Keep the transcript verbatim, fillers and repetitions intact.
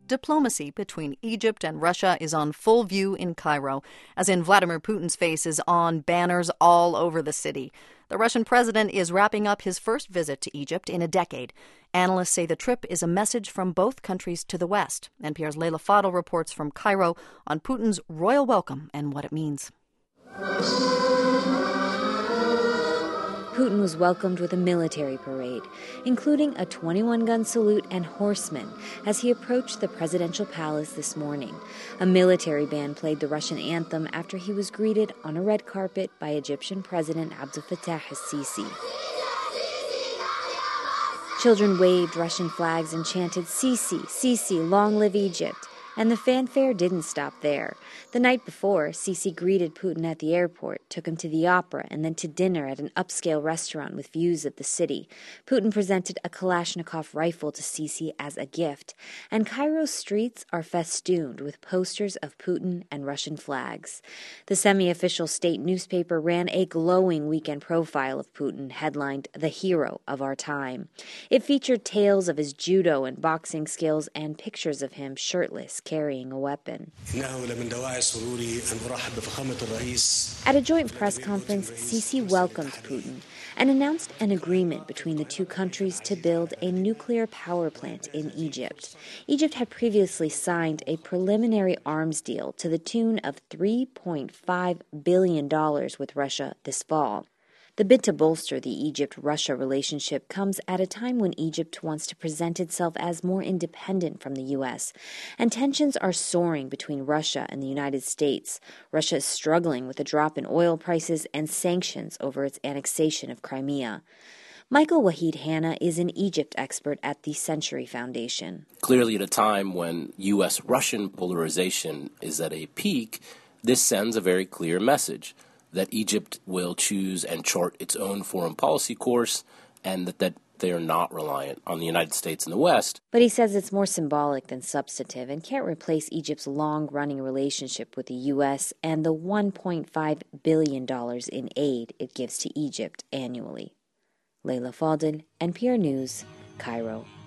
Diplomacy between Egypt and Russia is on full view in Cairo, as in Vladimir Putin's face is on banners all over the city. The Russian president is wrapping up his first visit to Egypt in a decade. Analysts say the trip is a message from both countries to the West. N P R's Leila Fadel reports from Cairo on Putin's royal welcome and what it means. Putin was welcomed with a military parade, including a twenty-one gun salute and horsemen as he approached the presidential palace this morning. A military band played the Russian anthem after he was greeted on a red carpet by Egyptian President Abdel Fattah el-Sisi. Children waved Russian flags and chanted, "Sisi, Sisi, long live Egypt." And the fanfare didn't stop there. The night before, Sisi greeted Putin at the airport, took him to the opera, and then to dinner at an upscale restaurant with views of the city. Putin presented a Kalashnikov rifle to Sisi as a gift, and Cairo's streets are festooned with posters of Putin and Russian flags. The semi-official state newspaper ran a glowing weekend profile of Putin, headlined "The Hero of Our Time." It featured tales of his judo and boxing skills and pictures of him shirtless, carrying a weapon. At a joint press conference, Sisi welcomed Putin and announced an agreement between the two countries to build a nuclear power plant in Egypt. Egypt had previously signed a preliminary arms deal to the tune of three point five billion dollars with Russia this fall. The bid to bolster the Egypt-Russia relationship comes at a time when Egypt wants to present itself as more independent from the U S, and tensions are soaring between Russia and the United States. Russia is struggling with a drop in oil prices and sanctions over its annexation of Crimea. Michael Wahid Hanna is an Egypt expert at the Century Foundation. Clearly, at a time when U S Russian polarization is at a peak, this sends a very clear message that Egypt will choose and chart its own foreign policy course, and that, that they are not reliant on the United States and the West. But he says it's more symbolic than substantive and can't replace Egypt's long-running relationship with the U S and the one point five billion dollars in aid it gives to Egypt annually. Leila Fadel, N P R News, Cairo.